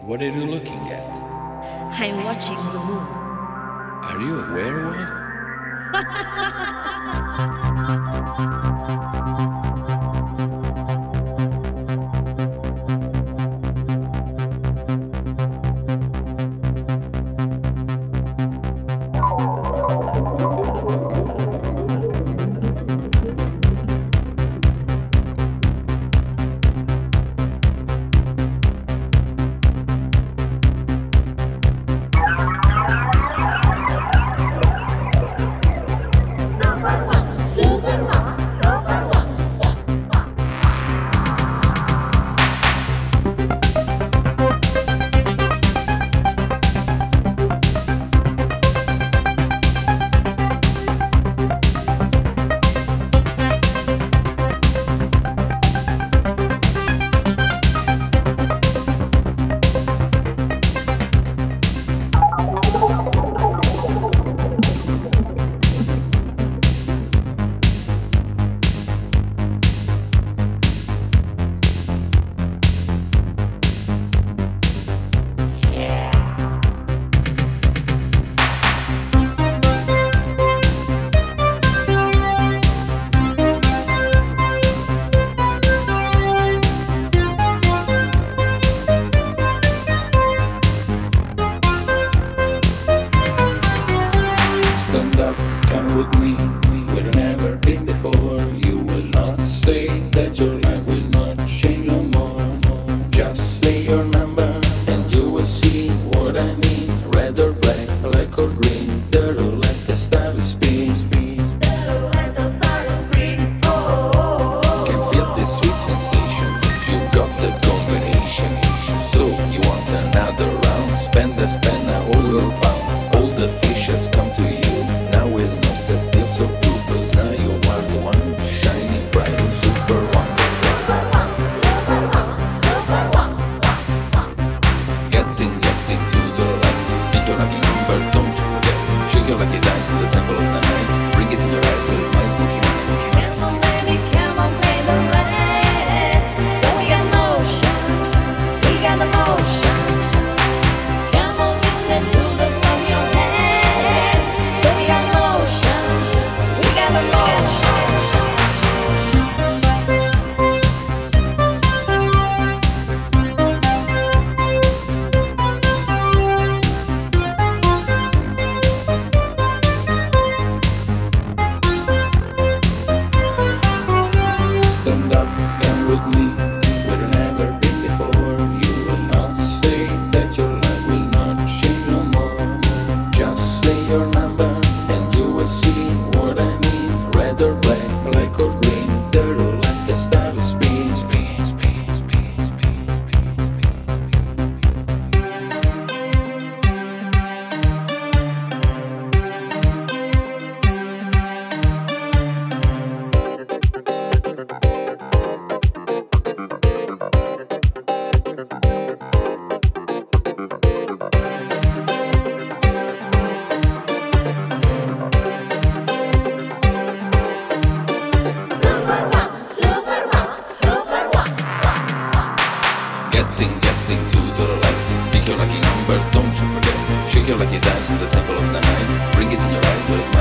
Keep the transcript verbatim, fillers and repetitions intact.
What are you looking at? I'm watching the moon. Are you a werewolf? Stand up, come with me, where you've never been before. You will not say that your life will not change no more. Just say your number and you will see what I mean. Red or black, black or green, the roulette the star is spin. Can feel this sweet sensation, you got the combination. So you want another round, spend the spend all your pounds. All the fishes come to you. Now will not that feel so blue, cause now you are the one shining bright and super one. Getting, getting to the light. Pick your lucky number, don't you forget. Shake your lucky dice in the temple of the night. Bring it in your eyes with my smoky mind. Come on, baby, come on, play the red. So we got motion, we got the motion. Come on, listen to the song in your head. So we got motion, we got the motion. Stand up, come with me, where you've never been before. You will not say that your life will not change no more. Just say your number and you will see what I mean. Red or black, black or green, the roulette the star is spin, spin, spin, spin, spin, spin, Getting, getting to the light. Pick your lucky number, don't you forget. Shake your lucky dice in the temple of the night. Bring it in your eyes,